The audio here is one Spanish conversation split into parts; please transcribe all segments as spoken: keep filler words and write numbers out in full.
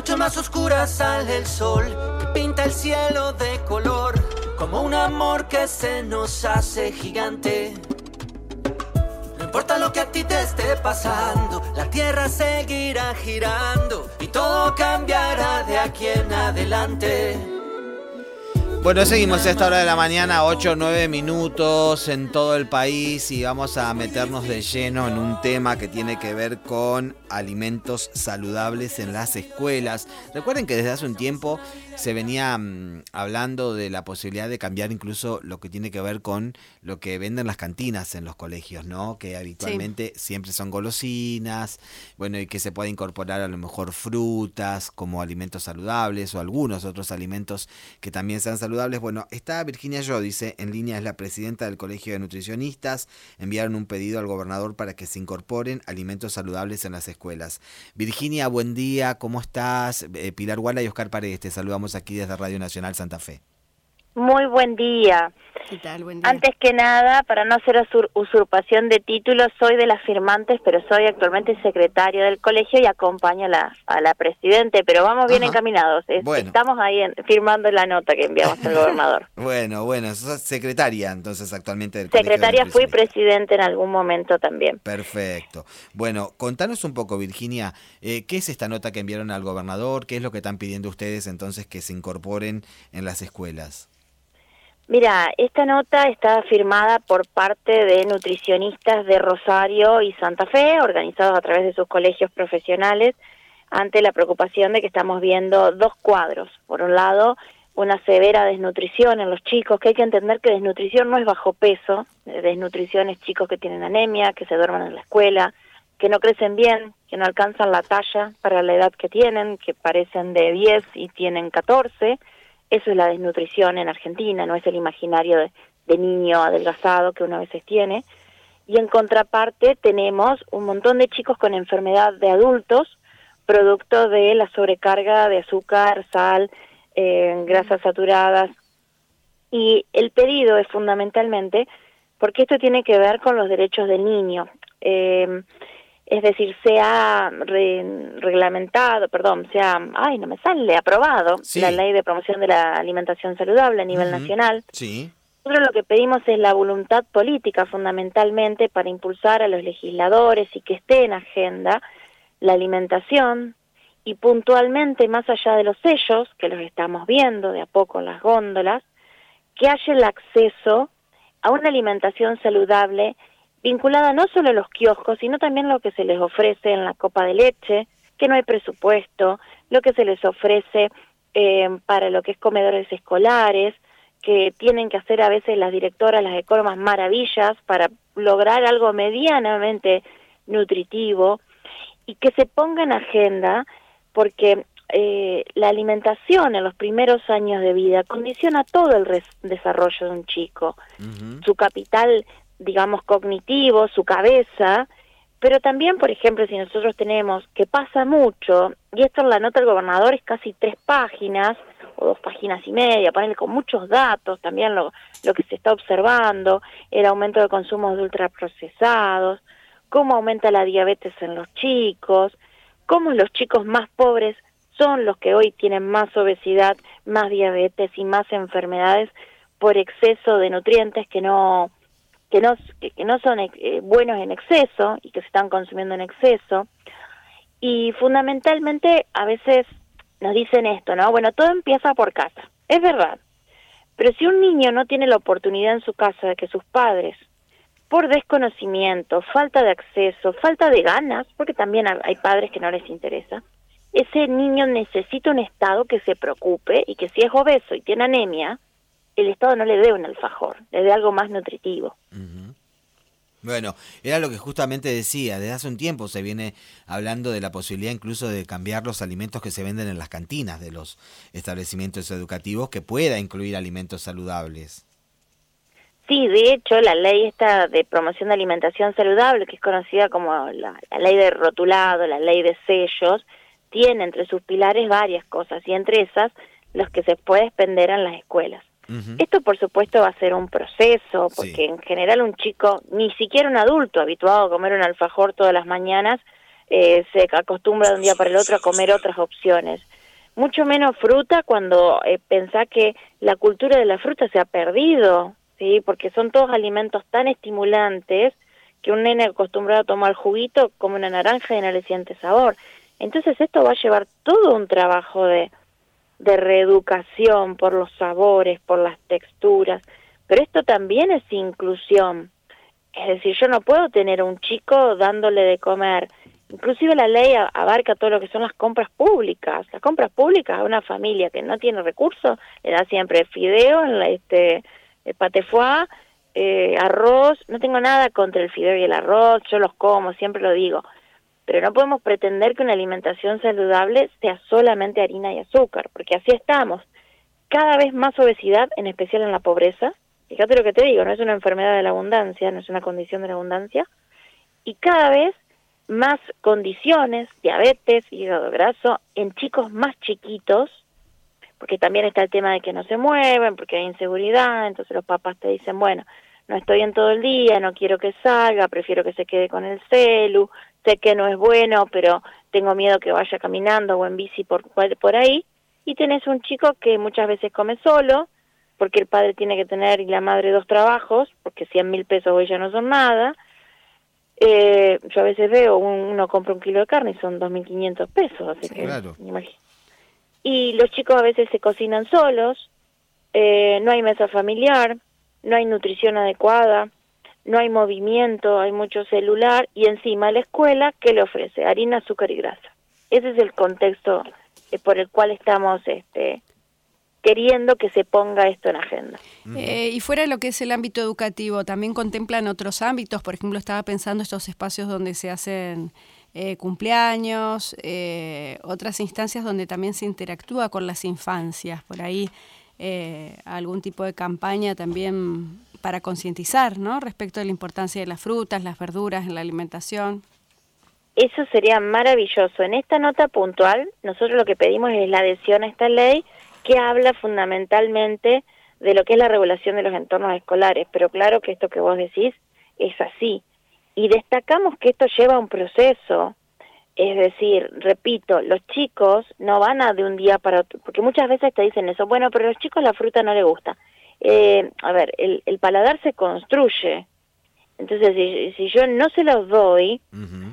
noche más oscura sale el sol, que pinta el cielo de color, como un amor que se nos hace gigante. No importa lo que a ti te esté pasando, la tierra seguirá girando y todo cambiará de aquí en adelante. Bueno, seguimos a esta hora de la mañana, ocho o nueve minutos en todo el país, y vamos a meternos de lleno en un tema que tiene que ver con alimentos saludables en las escuelas. Recuerden que desde hace un tiempo se venía mmm, hablando de la posibilidad de cambiar incluso lo que tiene que ver con lo que venden las cantinas en los colegios, ¿no? Que habitualmente sí. siempre son golosinas, bueno, y que se puede incorporar a lo mejor frutas como alimentos saludables o algunos otros alimentos que también sean saludables. Bueno, está Virginia Giudice en línea, es la presidenta del Colegio de Nutricionistas. Enviaron un pedido al gobernador para que se incorporen alimentos saludables en las escuelas. Virginia, buen día, ¿cómo estás? Eh, Pilar Guala y Oscar Paredes, te saludamos aquí desde Radio Nacional Santa Fe. Muy buen día. ¿Qué tal? Buen día. Antes que nada, para no hacer usur- usurpación de títulos, soy de las firmantes, pero soy actualmente secretario del colegio y acompaño a la, a la presidente, pero vamos bien Ajá. encaminados. Es, bueno. Estamos ahí en, firmando la nota que enviamos al gobernador. Bueno, bueno, sos secretaria entonces actualmente del Secretaria, colegio de fui presidente en algún momento también. Perfecto. Bueno, contanos un poco, Virginia, eh, ¿qué es esta nota que enviaron al gobernador? ¿Qué es lo que están pidiendo ustedes entonces que se incorporen en las escuelas? Mira, esta nota está firmada por parte de nutricionistas de Rosario y Santa Fe, organizados a través de sus colegios profesionales, ante la preocupación de que estamos viendo dos cuadros. Por un lado, una severa desnutrición en los chicos, que hay que entender que desnutrición no es bajo peso, desnutrición es chicos que tienen anemia, que se duermen en la escuela, que no crecen bien, que no alcanzan la talla para la edad que tienen, que parecen de diez y tienen catorce. Eso es la desnutrición en Argentina, no es el imaginario de, de niño adelgazado que uno a veces tiene. Y en contraparte tenemos un montón de chicos con enfermedad de adultos, producto de la sobrecarga de azúcar, sal, eh, grasas saturadas. Y el pedido es fundamentalmente porque esto tiene que ver con los derechos del niño. Eh, Es decir, se ha re, reglamentado, perdón, se ha, ay, no me sale, aprobado sí. la Ley de Promoción de la Alimentación Saludable a nivel uh-huh. nacional. Sí. Nosotros lo que pedimos es la voluntad política, fundamentalmente, para impulsar a los legisladores y que esté en agenda la alimentación y puntualmente, más allá de los sellos, que los estamos viendo de a poco en las góndolas, que haya el acceso a una alimentación saludable vinculada no solo a los kioscos, sino también lo que se les ofrece en la copa de leche, que no hay presupuesto, lo que se les ofrece eh, para lo que es comedores escolares, que tienen que hacer a veces las directoras, las economas maravillas para lograr algo medianamente nutritivo, y que se ponga en agenda, porque eh, la alimentación en los primeros años de vida condiciona todo el res- desarrollo de un chico, uh-huh. su capital digamos, cognitivo, su cabeza, pero también, por ejemplo, si nosotros tenemos, que pasa mucho, y esto en la nota del gobernador es casi tres páginas, o dos páginas y media, ponerle con muchos datos, también lo, lo que se está observando, el aumento de consumos de ultraprocesados, cómo aumenta la diabetes en los chicos, cómo los chicos más pobres son los que hoy tienen más obesidad, más diabetes y más enfermedades por exceso de nutrientes que no... que no, que no son eh, buenos en exceso y que se están consumiendo en exceso. Y fundamentalmente a veces nos dicen esto, ¿no? Bueno, todo empieza por casa. Es verdad. Pero si un niño no tiene la oportunidad en su casa de que sus padres, por desconocimiento, falta de acceso, falta de ganas, porque también hay padres que no les interesa, ese niño necesita un Estado que se preocupe y que si es obeso y tiene anemia, el Estado no le dé un alfajor, le dé algo más nutritivo. Uh-huh. Bueno, era lo que justamente decía, desde hace un tiempo se viene hablando de la posibilidad incluso de cambiar los alimentos que se venden en las cantinas de los establecimientos educativos, que pueda incluir alimentos saludables. Sí, de hecho, la ley esta de promoción de alimentación saludable, que es conocida como la, la ley de rotulado, la ley de sellos, tiene entre sus pilares varias cosas, y entre esas, los que se puede expender en las escuelas. Uh-huh. Esto, por supuesto, va a ser un proceso, porque sí. en general un chico, ni siquiera un adulto habituado a comer un alfajor todas las mañanas, eh, se acostumbra de un día para el otro a comer otras opciones. mucho menos fruta cuando eh, pensá que la cultura de la fruta se ha perdido, ¿sí? Porque son todos alimentos tan estimulantes que un nene acostumbrado a tomar juguito como una naranja y no le siente sabor. Entonces esto va a llevar todo un trabajo de, de reeducación por los sabores, por las texturas, pero esto también es inclusión. Es decir, yo no puedo tener a un chico dándole de comer. Inclusive la ley abarca todo lo que son las compras públicas. Las compras públicas a una familia que no tiene recursos le da siempre fideo, este, pate foie, eh, arroz. No tengo nada contra el fideo y el arroz, yo los como, siempre lo digo. Pero no podemos pretender que una alimentación saludable sea solamente harina y azúcar, porque así estamos. Cada vez más obesidad, en especial en la pobreza. Fíjate lo que te digo, no es una enfermedad de la abundancia, no es una condición de la abundancia. Y cada vez más condiciones, diabetes, hígado graso, en chicos más chiquitos, porque también está el tema de que no se mueven, porque hay inseguridad, entonces los papás te dicen, bueno, no estoy en todo el día, no quiero que salga, prefiero que se quede con el celu, sé que no es bueno, pero tengo miedo que vaya caminando o en bici por, por ahí, y tenés un chico que muchas veces come solo, porque el padre tiene que tener y la madre dos trabajos, porque cien mil pesos hoy ya no son nada. Eh, yo a veces veo, uno compra un kilo de carne y son dos mil quinientos pesos, así sí, que, claro. Y los chicos a veces se cocinan solos, eh, no hay mesa familiar, no hay nutrición adecuada, no hay movimiento, hay mucho celular, y encima la escuela, ¿qué le ofrece? Harina, azúcar y grasa. Ese es el contexto eh, por el cual estamos este, queriendo que se ponga esto en agenda. Eh, y fuera de lo que es el ámbito educativo, ¿también contemplan otros ámbitos? Por ejemplo, estaba pensando estos espacios donde se hacen eh, cumpleaños, eh, otras instancias donde también se interactúa con las infancias, por ahí eh, algún tipo de campaña también para concientizar, ¿no?, respecto de la importancia de las frutas, las verduras en la alimentación. Eso sería maravilloso. En esta nota puntual, nosotros lo que pedimos es la adhesión a esta ley, que habla fundamentalmente de lo que es la regulación de los entornos escolares, pero claro que esto que vos decís es así. Y destacamos que esto lleva un proceso, es decir, repito, los chicos no van a de un día para otro, porque muchas veces te dicen eso, bueno, pero a los chicos la fruta no les gusta. Eh, a ver, el, el paladar se construye, entonces si, si yo no se los doy, uh-huh.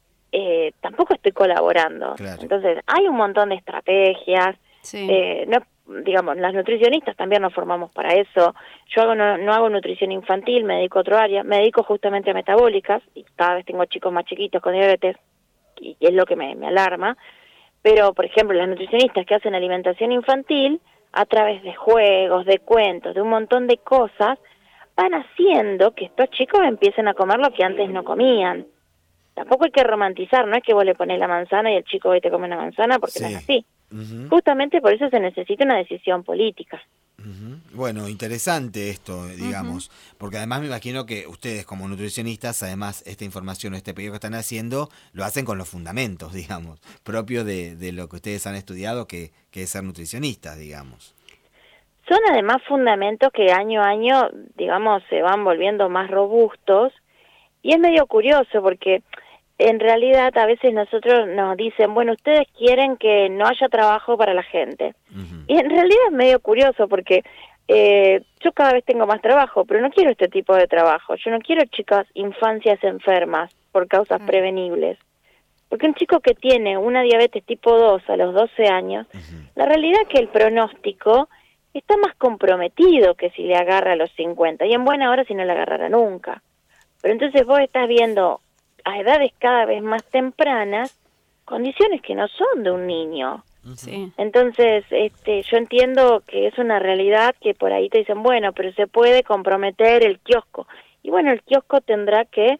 eh, tampoco estoy colaborando. Claro. Entonces hay un montón de estrategias. Sí. Eh, no, digamos, las nutricionistas también nos formamos para eso. Yo hago no, no hago nutrición infantil, me dedico a otro área, me dedico justamente a metabólicas, y cada vez tengo chicos más chiquitos con diabetes, y, y es lo que me, me alarma. Pero, por ejemplo, las nutricionistas que hacen alimentación infantil, a través de juegos, de cuentos, de un montón de cosas, van haciendo que estos chicos empiecen a comer lo que antes no comían. Tampoco hay que romantizar, no es que vos le ponés la manzana y el chico hoy te come una manzana, porque sí. No es así. Uh-huh. Justamente por eso se necesita una decisión política. Uh-huh. Bueno, interesante esto, digamos, uh-huh. porque además me imagino que ustedes como nutricionistas, además esta información, este pedido que están haciendo, lo hacen con los fundamentos, digamos, propios de, de lo que ustedes han estudiado, que, que es ser nutricionistas, digamos. Son además fundamentos que año a año, digamos, se van volviendo más robustos, y es medio curioso porque en realidad a veces nosotros nos dicen, bueno, ustedes quieren que no haya trabajo para la gente. Uh-huh. Y en realidad es medio curioso porque eh, yo cada vez tengo más trabajo, pero no quiero este tipo de trabajo. Yo no quiero chicas, infancias enfermas por causas uh-huh. prevenibles. Porque un chico que tiene una diabetes tipo dos a los doce años, uh-huh. la realidad es que el pronóstico está más comprometido que si le agarra a los cincuenta. Y en buena hora si no le agarrara nunca. Pero entonces vos estás viendo a edades cada vez más tempranas, condiciones que no son de un niño. Sí. Entonces, este, yo entiendo que es una realidad que por ahí te dicen, bueno, pero se puede comprometer el kiosco. Y bueno, el kiosco tendrá que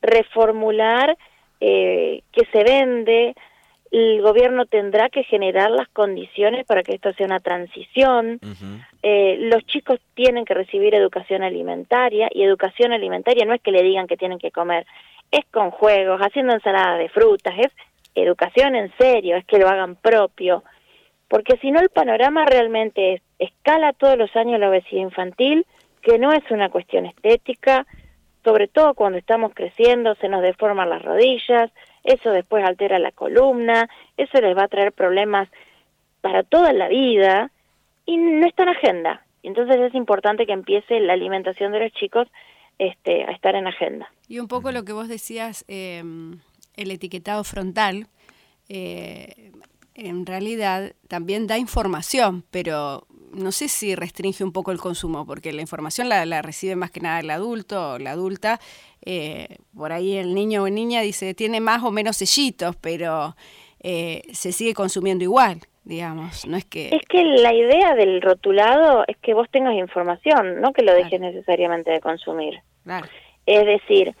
reformular eh, qué se vende, el gobierno tendrá que generar las condiciones para que esto sea una transición. Uh-huh. Eh, los chicos tienen que recibir educación alimentaria, y educación alimentaria no es que le digan que tienen que comer, es con juegos, haciendo ensalada de frutas, es educación en serio, es que lo hagan propio, porque si no el panorama realmente es, escala todos los años la obesidad infantil, que no es una cuestión estética, sobre todo cuando estamos creciendo, se nos deforman las rodillas, eso después altera la columna, eso les va a traer problemas para toda la vida y no está en agenda. Entonces es importante que empiece la alimentación de los chicos este, a estar en agenda. Y un poco lo que vos decías, eh, el etiquetado frontal, eh, en realidad también da información, pero no sé si restringe un poco el consumo, porque la información la, la recibe más que nada el adulto o la adulta. Eh, por ahí el niño o niña dice, tiene más o menos sellitos, pero eh, se sigue consumiendo igual, digamos. No es que... Es que la idea del rotulado es que vos tengas información, no que lo dejes claro. necesariamente de consumir. Claro. Es decir...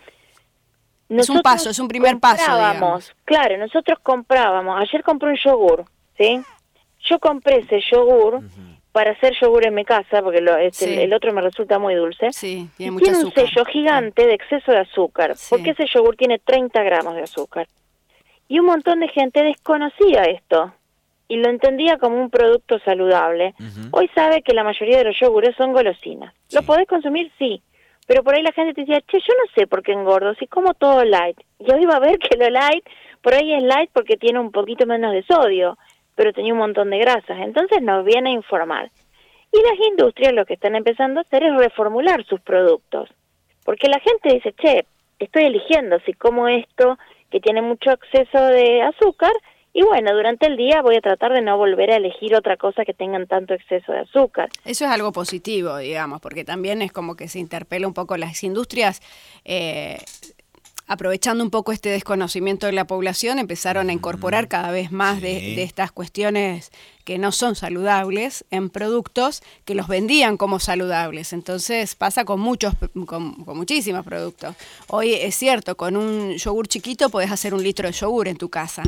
Es un paso, es un primer paso, digamos. Claro, nosotros comprábamos, ayer compré un yogur, ¿sí? Yo compré ese yogur uh-huh. para hacer yogur en mi casa, porque lo, este, sí. el, el otro me resulta muy dulce. Sí, tiene, y tiene un azúcar. sello gigante sí. de exceso de azúcar, sí. porque ese yogur tiene treinta gramos de azúcar. Y un montón de gente desconocía esto y lo entendía como un producto saludable. Uh-huh. Hoy sabe que la mayoría de los yogures son golosinas. Sí. ¿Lo podés consumir? Sí. Pero por ahí la gente te decía, che, yo no sé por qué engordo, si como todo light. Y hoy va a ver que lo light, por ahí es light porque tiene un poquito menos de sodio, pero tenía un montón de grasas. Entonces nos viene a informar. Y las industrias lo que están empezando a hacer es reformular sus productos. Porque la gente dice, che, estoy eligiendo si como esto que tiene mucho exceso de azúcar, y bueno, durante el día voy a tratar de no volver a elegir otra cosa que tengan tanto exceso de azúcar. Eso es algo positivo, digamos, porque también es como que se interpela un poco las industrias, eh, aprovechando un poco este desconocimiento de la población, empezaron a incorporar cada vez más sí. de, de estas cuestiones que no son saludables en productos que los vendían como saludables. Entonces pasa con muchos, con, con muchísimos productos. Hoy es cierto, con un yogur chiquito podés hacer un litro de yogur en tu casa.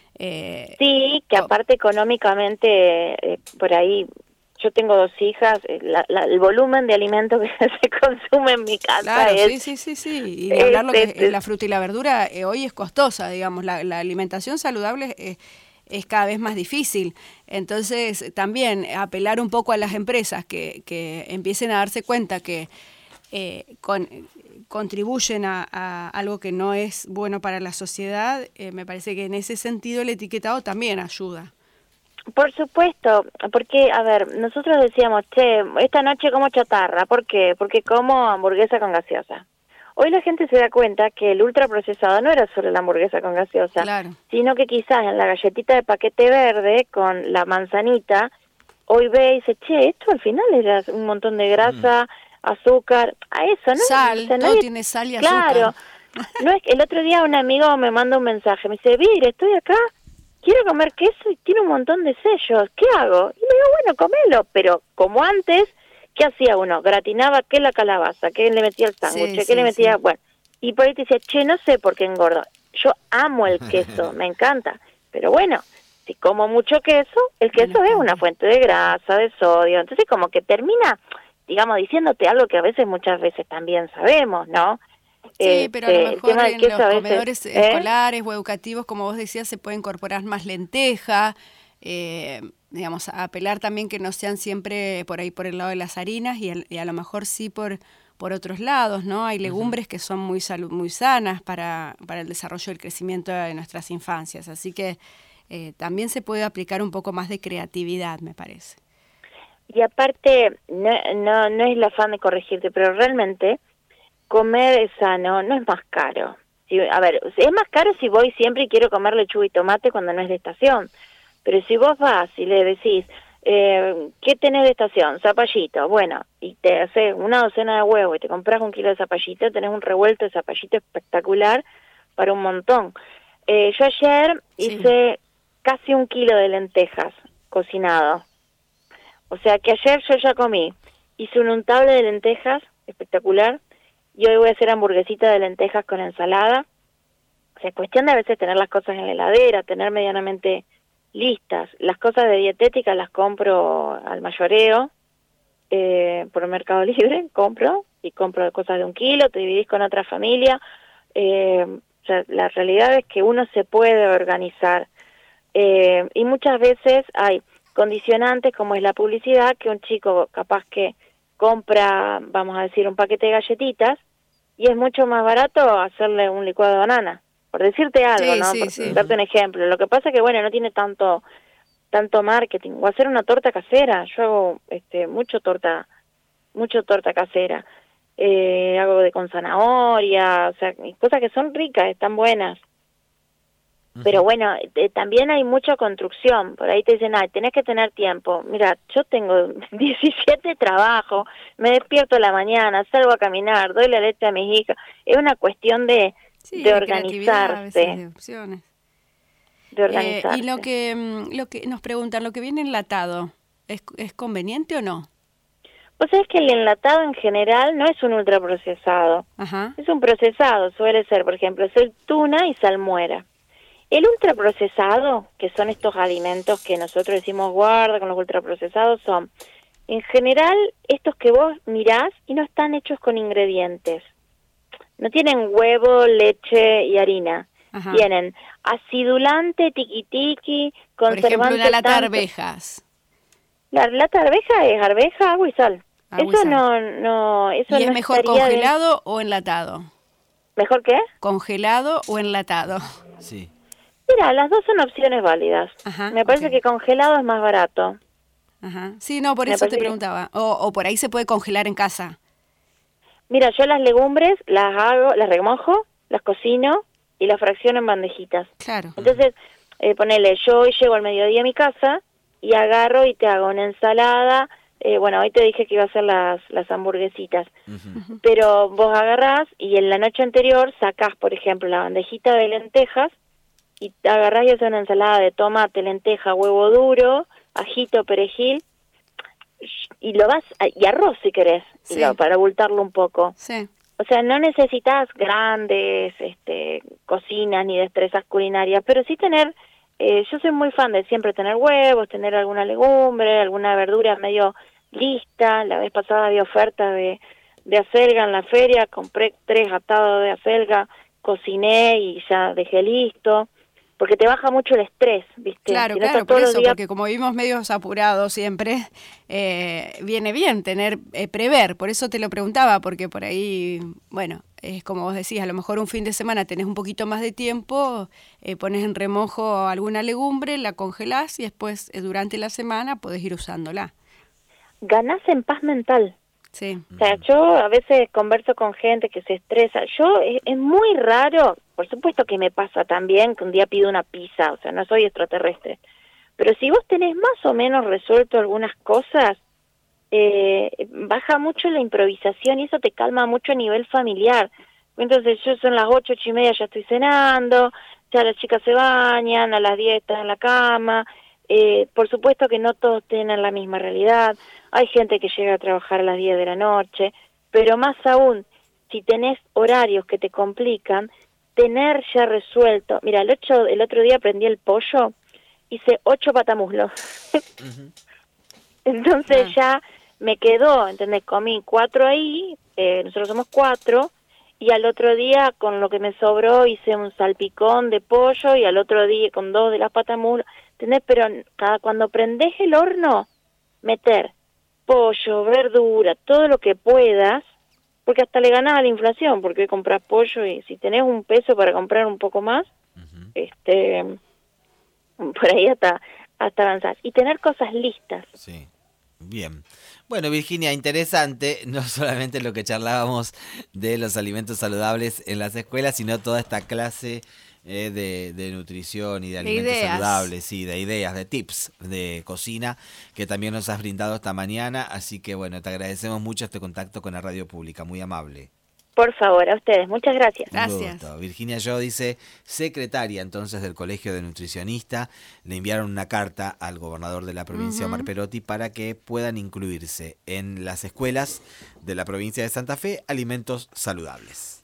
Eh, sí, que aparte económicamente, eh, por ahí, yo tengo dos hijas, eh, la, la, el volumen de alimentos que se consume en mi casa claro, es... sí, sí, sí, sí, y de hablar lo que es, es la fruta y la verdura, eh, hoy es costosa, digamos, la, la alimentación saludable es, es cada vez más difícil, entonces también apelar un poco a las empresas que, que empiecen a darse cuenta que eh, con... contribuyen a, a algo que no es bueno para la sociedad, eh, me parece que en ese sentido el etiquetado también ayuda. Por supuesto, porque, a ver, nosotros decíamos, che, esta noche como chatarra, ¿por qué? Porque como hamburguesa con gaseosa. Hoy la gente se da cuenta que el ultraprocesado no era solo la hamburguesa con gaseosa, claro. sino que quizás en la galletita de paquete verde con la manzanita, hoy ve y dice, che, esto al final era un montón de grasa, mm. azúcar, a eso, ¿no? Sal, o sea, no todo hay... tiene sal y azúcar. Claro, no es que el otro día un amigo me manda un mensaje, me dice, Vir, estoy acá, quiero comer queso y tiene un montón de sellos, ¿qué hago? Y le digo, bueno, comelo, pero como antes, ¿qué hacía uno? Gratinaba, ¿qué la calabaza? ¿Qué le metía el sándwich? Sí, ¿Qué sí, le metía? Sí. Bueno, y por ahí te decía, che, no sé por qué engordo, yo amo el queso, me encanta, pero bueno, si como mucho queso, el queso bueno, es una fuente de grasa, de sodio, entonces como que termina... digamos, diciéndote algo que a veces, muchas veces también sabemos, ¿no? Sí, pero a lo este, mejor en los veces, comedores ¿eh? escolares o educativos, como vos decías, se puede incorporar más lenteja, eh, digamos, a apelar también que no sean siempre por ahí por el lado de las harinas y, el, y a lo mejor sí por, por otros lados, ¿no? Hay legumbres uh-huh. que son muy salud, muy sanas para, para el desarrollo y el crecimiento de nuestras infancias, así que eh, también se puede aplicar un poco más de creatividad, me parece. Y aparte, no, no, no es el afán de corregirte, pero realmente comer es sano, no es más caro. Si, a ver, es más caro si voy siempre y quiero comer lechuga y tomate cuando no es de estación. Pero si vos vas y le decís, eh, ¿qué tenés de estación? Zapallito. Bueno, y te haces una docena de huevos y te compras un kilo de zapallito, tenés un revuelto de zapallito espectacular para un montón. Eh, yo ayer sí. hice casi un kilo de lentejas cocinado. O sea que ayer yo ya comí, hice un untable de lentejas, espectacular, y hoy voy a hacer hamburguesita de lentejas con ensalada. O sea, es cuestión de a veces tener las cosas en la heladera, tener medianamente listas. Las cosas de dietética las compro al mayoreo, eh, por el Mercado Libre, compro, y compro cosas de un kilo, te dividís con otra familia. Eh, o sea, la realidad es que uno se puede organizar, eh, y muchas veces hay condicionantes como es la publicidad, que un chico capaz que compra, vamos a decir, un paquete de galletitas y es mucho más barato hacerle un licuado de banana, por decirte algo, sí, ¿no? Sí, por sí. darte un ejemplo. Lo que pasa es que, bueno, no tiene tanto tanto marketing, o hacer una torta casera. Yo hago este, mucho torta, mucho torta casera. Eh, hago de con zanahoria, o sea, cosas que son ricas, están buenas. Uh-huh. Pero bueno, eh, también hay mucha construcción. Por ahí te dicen, ay, tenés que tener tiempo. Mira, yo tengo diecisiete trabajos, me despierto a la mañana, salgo a caminar, doy la leche a mis hijas. Es una cuestión de, sí, de, de organizarse. De opciones. De organizarse. Eh, y lo que, lo que nos preguntan, lo que viene enlatado, ¿es, es conveniente o no? Vos sabés que el enlatado en general no es un ultraprocesado. Ajá. Es un procesado, suele ser, por ejemplo, es el tuna y salmuera. El ultraprocesado, que son estos alimentos que nosotros decimos guarda con los ultraprocesados, son, en general, estos que vos mirás y no están hechos con ingredientes. No tienen huevo, leche y harina. Ajá. Tienen acidulante, tiqui-tiqui, conservante. Por ejemplo, una lata de arvejas. La lata de arveja es arveja, agua y sal. Agua eso y sal. no, no, eso ¿Y no es mejor congelado de... o enlatado? ¿Mejor qué? ¿Congelado o enlatado? Sí. Mira, las dos son opciones válidas. Ajá, Me parece okay. que congelado es más barato. Ajá. Sí, no, por Me eso te preguntaba. Que... O, o por ahí se puede congelar en casa. Mira, yo las legumbres las hago, las remojo, las cocino y las fracciono en bandejitas. Claro. Entonces, eh, ponele, yo hoy llego al mediodía a mi casa y agarro y te hago una ensalada. Eh, bueno, hoy te dije que iba a hacer las, las hamburguesitas. Uh-huh. Pero vos agarrás y en la noche anterior sacás, por ejemplo, la bandejita de lentejas y agarrás y haces una ensalada de tomate, lenteja, huevo duro, ajito, perejil y lo vas a, y arroz si querés, sí. y lo, para abultarlo un poco. Sí. O sea, no necesitas grandes este, cocinas ni destrezas culinarias, pero sí tener... Eh, yo soy muy fan de siempre tener huevos, tener alguna legumbre, alguna verdura medio lista. La vez pasada había oferta de, de acelga en la feria, compré tres atados de acelga, cociné y ya dejé listo, porque te baja mucho el estrés, ¿viste? Claro, si no claro, por eso, días... porque como vivimos medios apurados siempre, eh, viene bien tener, eh, prever, por eso te lo preguntaba, porque por ahí, bueno, es como vos decís, a lo mejor un fin de semana tenés un poquito más de tiempo, eh, pones en remojo alguna legumbre, la congelás y después eh, durante la semana podés ir usándola. Ganás en paz mental. Sí. O sea, yo a veces converso con gente que se estresa. Yo, es, es muy raro, por supuesto que me pasa también que un día pido una pizza, o sea, no soy extraterrestre. Pero si vos tenés más o menos resuelto algunas cosas, eh, baja mucho la improvisación y eso te calma mucho a nivel familiar. Entonces yo son las ocho, ocho y media ya estoy cenando, ya las chicas se bañan, a las diez están en la cama. Eh, por supuesto que no todos tienen la misma realidad. Hay gente que llega a trabajar a las diez de la noche, pero más aún, si tenés horarios que te complican, tener ya resuelto. Mira, el, ocho, el otro día prendí el pollo, hice ocho patamuslos. Uh-huh. Entonces uh-huh. ya me quedó, ¿entendés? Comí cuatro ahí, eh, nosotros somos cuatro, y al otro día con lo que me sobró hice un salpicón de pollo y al otro día con dos de las patamuslos, ¿entendés? Pero cada cuando prendés el horno, meter pollo, verdura, todo lo que puedas, porque hasta le ganás a la inflación, porque compras pollo y si tenés un peso para comprar un poco más, uh-huh. este, por ahí hasta, hasta avanzar. Y tener cosas listas. Sí, bien. Bueno, Virginia, interesante, no solamente lo que charlábamos de los alimentos saludables en las escuelas, sino toda esta clase eh, de, de nutrición y de alimentos de saludables, sí, de ideas, de tips de cocina que también nos has brindado esta mañana. Así que bueno, te agradecemos mucho este contacto con la radio pública, muy amable. Por favor, a ustedes, muchas gracias. Gracias. Virginia Yo dice, secretaria entonces del Colegio de Nutricionistas, le enviaron una carta al gobernador de la provincia, uh-huh. Omar Perotti, para que puedan incluirse en las escuelas de la provincia de Santa Fe alimentos saludables.